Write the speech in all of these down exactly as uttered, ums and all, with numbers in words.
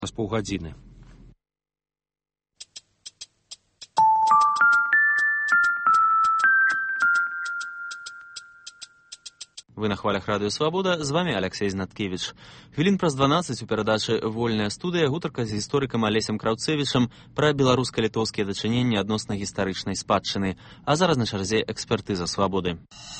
з паўгадзіны. Вы на хвалях радыё «Свабода», з вамі Алексей Знаткевіч. Хвілін праз дванаццаць у перадачы «Вольная студыя» гутарка з гісторыкам Алесем Краўцевічам пра беларуска-літоўскія дачыненні адносна гістарычнай спадчыны. А зараз на чарзе экспертыза «Свабоды».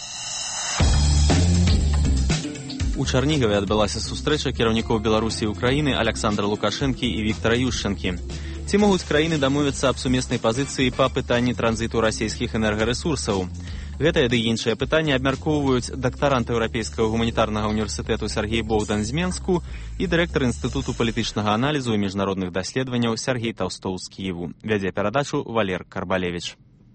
У Чарнігаве адбылася сустрэча кіраўнікоў Беларусі і Украіны Аляксандра Лукашэнкі і Віктара Ющэнкі. Ці могуць краіны дамовіцца аб сумеснай пазіцыі па пытанні транзіту расійскіх энергарэсурсаў? Гэтае ды іншае пытанне абмяркоўваюць дактарант Еўрапейскага гуманітарнага універсітэту Сергей Богдан з Менску і дырэктар Інстытуту палітычнага аналізу і міжнародных даследаванняў Сергей Таўстоў з Кіеву. Вядзе перадачу Валер Карбалевіч.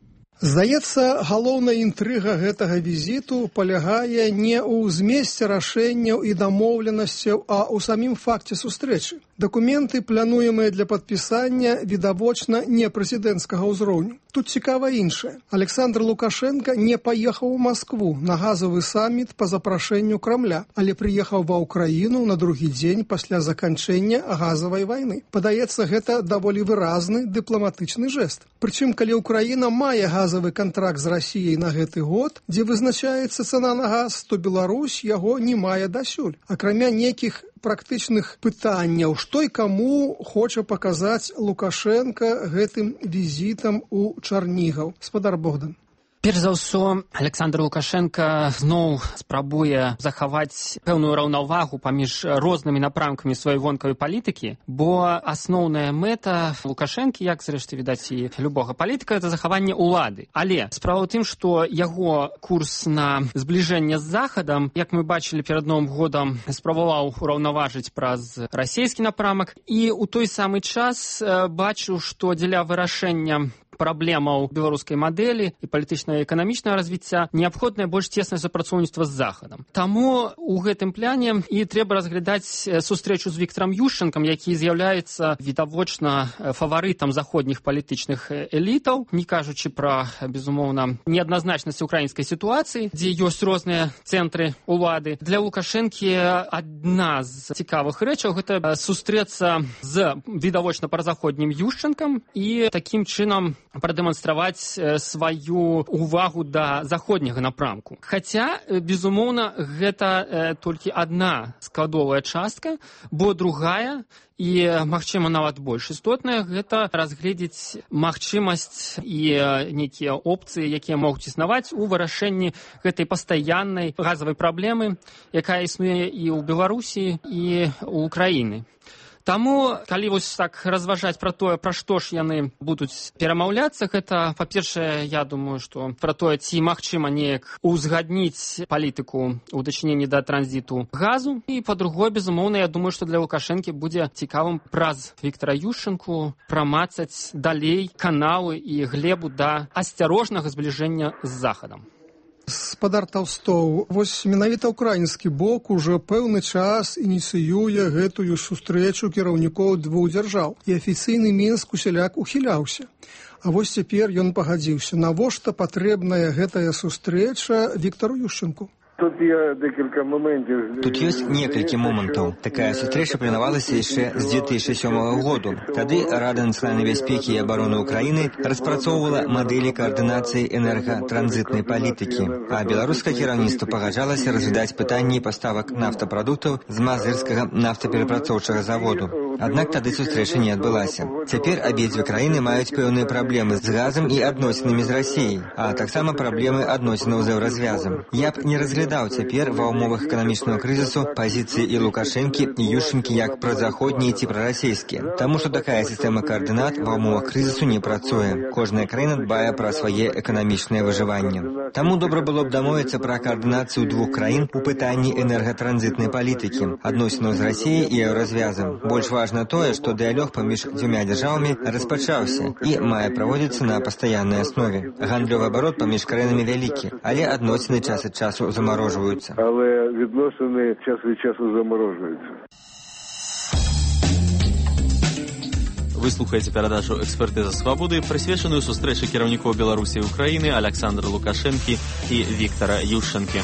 Здаецца, галоўная інтрыга гэтага візіту палягае не ў змесце рашэнняў і дамоўленасцяў, а ў самім факце сустрэчы. Дакументы, плануемыя для падпісання, відавочна не прэзідэнцкага ўзроўню. Тут цікава іншае. Александр Лукашенко не паехаў у Маскву на газавы саміт па запрашэнню Крамля, але прыехаў ва ўкраіну на другі дзень пасля заканчэння газавай вайны. Падаецца, гэта даволі выразны дыпламатычны жэст. Прычым, калі Украіна мае газавы кантракт з Расіяй на гэты год, дзе вызначаецца цана на газ, то Беларусь яго не мае дасюль. Акрамя нейкіх практычных пытанняў, што і каму хоча паказаць Лукашенко гэтым візітам у Чарнігаў. Спадар Богдан. Перш за ўсё, Александр Лукашенко зноў спрабуе захаваць пэўную раўнавагу паміж рознымі напрамкамі сваёй вонкавай палітыкі, бо асноўная мэта Лукашэнкі, як зрэшты відаць і любога палітыка, это захаванне ўлады. Але справа ў тым, што яго курс на збліжэнне з Захадам, як мы бачылі перад Новым годам, спрабаваў ураўнаважыць праз расійскі напрамак, і ў той самы час бачыў, што дзеля вырашэння праблемаў беларускай мадэлі і палітычнага і эканамічнага развіцця неабходнае больш цеснае супрацоўніцтва з Захадам. Таму ў гэтым пляне і трэба разглядаць сустрэчу з Віктарам Ющэнкам, які з'яўляецца відавочна фаварытам заходніх палітычных элітаў, не кажучы пра, безумоўна, неадназначнасць украінскай сітуацыі, дзе ёсць розныя цэнтры улады. Для Лукашэнкі адна з цікавых рэчаў гэта сустрэцца з відавочна празаходнім Ющэнкам і такім чынам прадэманстраваць сваю увагу да заходняга напрамку. Хаця, безумоўна, гэта толькі адна складовая частка, бо другая і, магчыма, нават больш істотная, гэта разгледзець магчымасць і нейкія опцыі, якія могуць існаваць у вырашэнні гэтай пастаяннай газавай праблемы, якая існуе і ў Беларусі, і ў Украіны. Таму, калі вось так разважаць пра тое, пра што ж яны будуць перамаўляцца, гэта, па-першае, я думаю, што пра тое, ці магчыма неяк узгадніць палітыку ў дачыненні да транзіту газу, і, па-другое, безумоўна, я думаю, што для Лукашэнкі будзе цікавым праз Віктара Ющэнку прамацаць далей каналы і глебу да асцярожнага збліжэння з Захадам. Спадар Таўстоў, вось менавіта ўкраінскі бок ужо пэўны час ініцыюе гэтую сустрэчу кіраўнікоў двух дзяржаў, і афіцыйны Мінск усяляк ухіляўся. А вось цяпер ён пагадзіўся. Навошта патрэбная гэтая сустрэча Віктару Ющэнку? Тут ёсць некалькі момантаў. Такая сустрэча планавалася яшчэ з дзве тысячы сёмага году. Тады Рада нацыянальнай бяспекі і абароны Украіны распрацоўвала мадэлі каардынацыі энергатранзітнай палітыкі, а беларускае кіраўніцтва пагаджалася разглядаць пытанні паставак нафтапрадуктаў з мазырскага нафтаперапрацоўчага заводу. Аднак тады сустрэча не адбылася. Цяпер абедзве краіны маюць пэўныя праблемы з газам і адносінамі з Расіяй, а таксама праблемы адносінаў з еўразвязам. Я б не разглядаў цяпер ва ўмовах эканамічнага крызісу пазіцыі і Лукашэнкі, і Ющэнкі як празаходнія ці прарасійскія, таму што такая сістэма каардынат ва ўмовах крызісу не працуе. Кожная краіна дбае пра свае эканамічнае выжыванне. Таму добра было б дамовіцца пра каардынацыю двух краін у пытанні энергатранзітнай палітыкі, адносінаў з Расіяй і еўразвязам. Больш важна тое, што дыялог паміж дзвюма дзяржавамі распачаўся і мае праводзіцца на пастаяннай аснове. Гандлёвы абарот паміж краінамі вялікі, але адносіны час ад часу замарожваюцца. Але відносини час від часу заморожуються. Вы слухаеце перадачу «Экспертыза Свабоды», прысвечаную сустрэчы кіраўнікоў Беларусі і Украіны Аляксандра Лукашэнкі і Віктара Ющэнкі.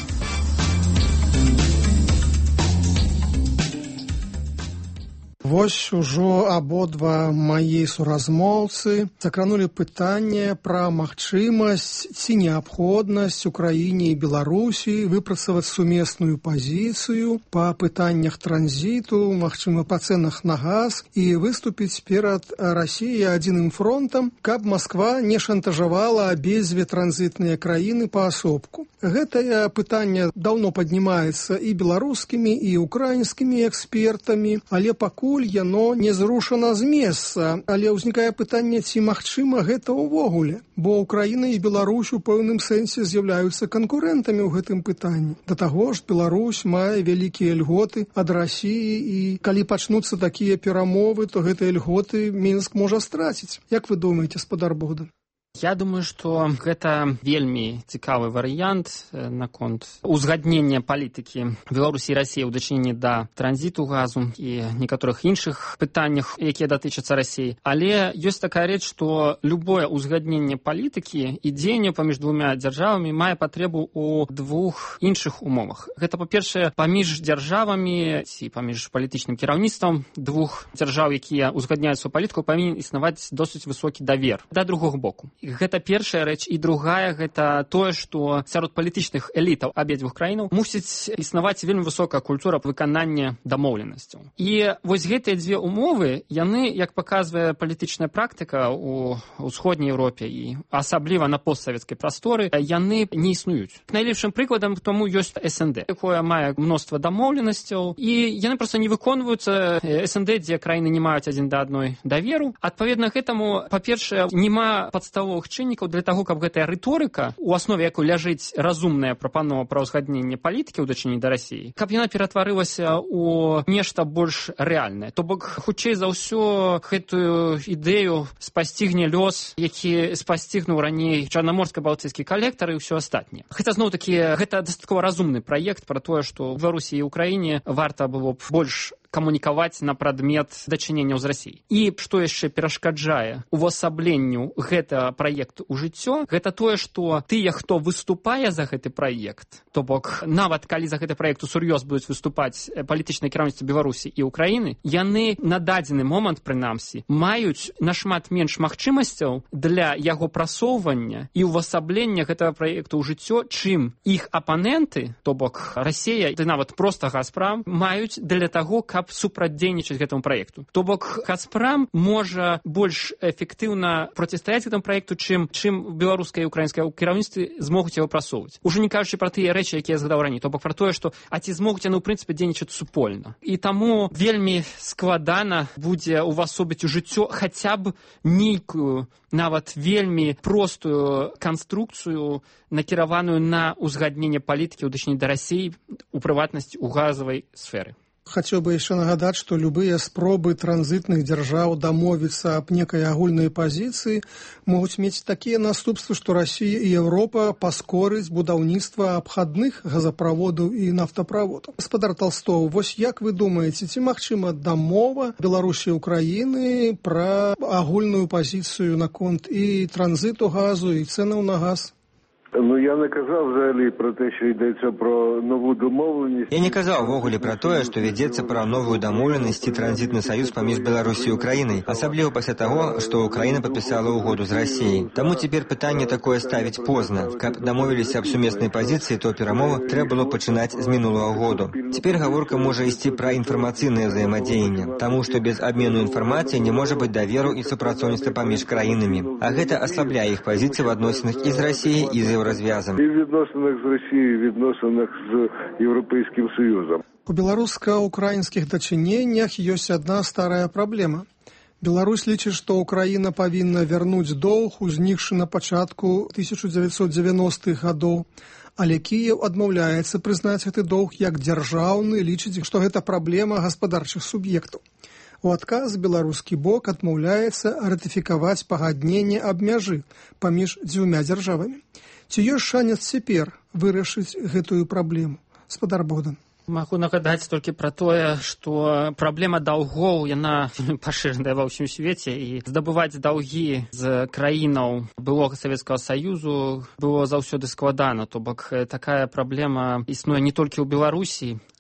Вось ужо абодва мае суразмоўцы закранули пытанне пра магчымасць ці неабходнасць Украіне і Беларусі выпрацаваць сумесную пазіцыю па пытаннях транзіту, магчыма, па цэнах на газ і выступіць перад Расіяй адзіным фронтам, каб Масква не шантажавала абедзве транзітныя краіны паасобку. Гэтае пытанне даўно паднімаецца і беларускімі, і украінскімі экспертамі, але пакуль яно не зрушана з месца. Але ўзнікае пытанне, ці магчыма гэта ўвогуле, бо Украіна і Беларусь у пэўным сэнсе з'яўляюцца канкурэнтамі ў гэтым пытанні. Да таго ж, Беларусь мае вялікія льготы ад Расіі, і калі пачнуцца такія перамовы, то гэтыя льготы Мінск можа страціць. Як вы думаеце, спадар Богдан? Я думаю, што гэта вельмі цікавы варыянт наконт узгаднення палітыкі Беларусі і Расіі ў дачыненні да транзіту газу і некаторых іншых пытаннях, якія датычацца Расіі. Але ёсць такая рэч, што любое узгадненне палітыкі і дзеяння паміж двумя дзяржавамі мае патрэбу ў двух іншых умовах. Гэта, па-першае, паміж дзяржавамі ці паміж палітычным кіраўніцтвам двух дзяржаў, якія узгадняюць сваю палітыку, павінен існаваць досыць высокі давер да другога боку. Гэта першая рэч, і другая гэта тое, што сярод палітычных элітаў абедзвюх краінаў мусіць існаваць вельмі высокая культура выканання дамоўленасцяў. І вось гэтыя дзве умовы, яны, як паказвае палітычная практыка ў усходняй Еўропе і асабліва на постсавецкай прасторы, яны не існуюць. Найлепшым прыкладам тому ёсць эс эн дэ, якое мае мноства дамоўленасцяў, і яны проста не выконваюцца. эс эн дэ, дзе краіны не маюць адзін да адной даверу. Адпаведна гэтаму, па-першае, няма падставовых чыннікаў для таго, каб гэтая рыторыка, у аснове якой ляжыць разумная прапанова пра ўзгадненне палітыкі ў дачыненні да Расіі, каб яна ператварылася ў нешта больш рэальнае. То бок, хутчэй за ўсё, гэтую ідэю спасцігне лёс, які спасцігнуў раней чарнаморска-балтыйскі калектар і ўсё астатняе. Хаця, зноў-такі, гэта дастаткова разумны праект пра тое, што ў Беларусі і Украіне варта было б больш камунікаваць на прадмет дачыненняў з Расіяй. І што яшчэ перашкаджае увасабленню гэтага праекту ў жыццё, гэта тое, што тыя, хто выступае за гэты праект, то бок нават калі за гэты праект усур'ёз будуць выступаць палітычнае кіраўніцтва Беларусі і Украіны, яны на дадзены момант, прынамсі, маюць нашмат менш магчымасцяў для яго прасоўвання і увасаблення гэтага праекту ў жыццё, чым іх апаненты, то бок Расія, ды нават проста Газпрам, маюць для таго, каб супрацьдзейнічаць гэтаму праекту. То бок Газпрам можа больш эфектыўна процістаяць гэтаму праекту, чым чым беларускае і украінскае кіраўніцтве змогуць яго прасоўваць. Ужо не кажучы пра тыя рэчы, якія я згадаў раней, то бок пра тое, што а ці змогуць яны ў прынцыпе дзейнічаць супольна. І таму вельмі складана будзе увасобіць у жыццё хаця б нейкую, нават вельмі простую канструкцыю, накіраваную на ўзгадненне палітыкі ў дачыненні да Расіі, у прыватнасці ў газавай сферы. Хацеў бы яшчэ нагадаць, што любыя спробы транзітных дзяржаў дамовіцца аб некай агульнай пазіцыі могуць мець такія наступствы, што Расія і Еўропа паскорыць будаўніцтва абхадных газаправодаў і нафтаправодаў. Гаспадар Талстоў, вось як вы думаеце, ці магчыма дамова Беларусі і Украіны пра агульную пазіцыю наконт і транзіту газу, і цэнаў на газ? Ну, я не казав взагалі про те, що йдеться про нову домовленість. Я не казав ввогуле про тое, што вядзецца пра новую дамоўленасць і транзітны саюз паміж Беларусі і Украінай, асабліва пасля таго, што Украіна падпісала ўгоду з Расіяй. Таму цяпер пытанне такое ставіць позна. Каб дамовіліся аб сумеснай пазіцыі, то перамовы трэба было пачынаць з мінулага году. Цяпер гаворка можа ісці пра інфармацыйнае ўзаемадзеянне, таму што без абмену інфармацыі не можа быць даверу і супрацоўніцтва паміж краінамі. А гэта аслабляе іх пазіцыі в адносінах і з Расіяй, і з розв'язом. І в відносинах з Росією, і в відносинах з Європейським Союзом. У беларуска-украінскіх дачыненнях ёсць адна старая праблема. Беларусь лічыць, што Украіна павінна вярнуць доўг, узнікшы на пачатку тысяча дзевяцьсот дзевяностых гадоў, але Кіеў адмаўляецца прызнаць гэты доўг як дзяржаўны, лічыць, што гэта праблема гаспадарчых суб'ектаў. У адказ беларускі бок адмаўляецца ратыфікаваць пагадненне аб мяжы паміж дзвюмя дзяржавамі. Ці ёсць шанец цяпер вырашыць гэтую праблему? Спадар Богдан. Магу нагадаць толькі пра тое, што праблема даўгоў, яна пашыраная ва ўсім свеце, і здабываць даўгі з краінаў былога Савецкага Саюзу было заўсёды складана. То бок такая праблема існуе не толькі ў Беларусі,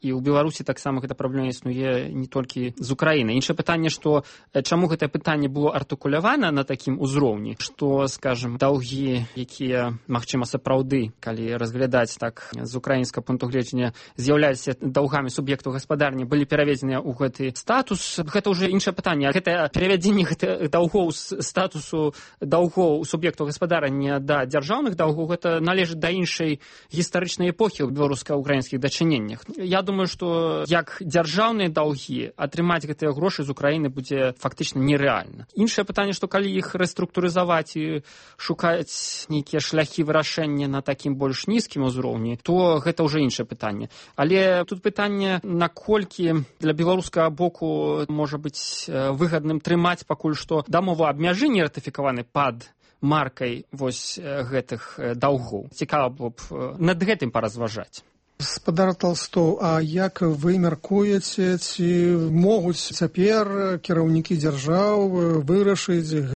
І ў Беларусі таксама гэта праблема існуе не толькі з Украіны. Іншае пытанне, што чаму гэтае пытанне было артыкулявана на такім узроўні, што, скажем, даўгі, якія, магчыма, сапраўды, калі разглядаць так з украінскага пункту гледжання, з'яўляюцца даўгамі суб'ектаў гаспадарні, былі пераведзеныя ў гэты статус. Гэта ўжо іншае пытанне. Гэта перавядзенне гэтых даўгоў з статусу даўгоў суб'ектаў гаспадарання да дзяржаўных даўгоў, гэта належыць да іншай гістарычнай эпохі ў беларуска-украінскіх дачыненнях. Я думаю, думаю, што як дзяржаўныя даўгі атрымаць гэтыя грошы з Украіны будзе фактычна нерэальна. Іншае пытанне, што калі іх рэструктурызаваць і шукаць нейкія шляхі вырашэння на такім больш нізкім узроўні, то гэта ўжо іншае пытанне. Але тут пытанне, наколькі для беларускага боку можа быць выгадным трымаць пакуль што дамоваабмяжы не ратыфікаваны пад маркай вось гэтых даўгоў. Цікава было б над гэтым паразважаць. Гаспадар Толстоў, а як вы мяркуеце, ці могуць цяпер кіраўнікі дзяржаў вырашыць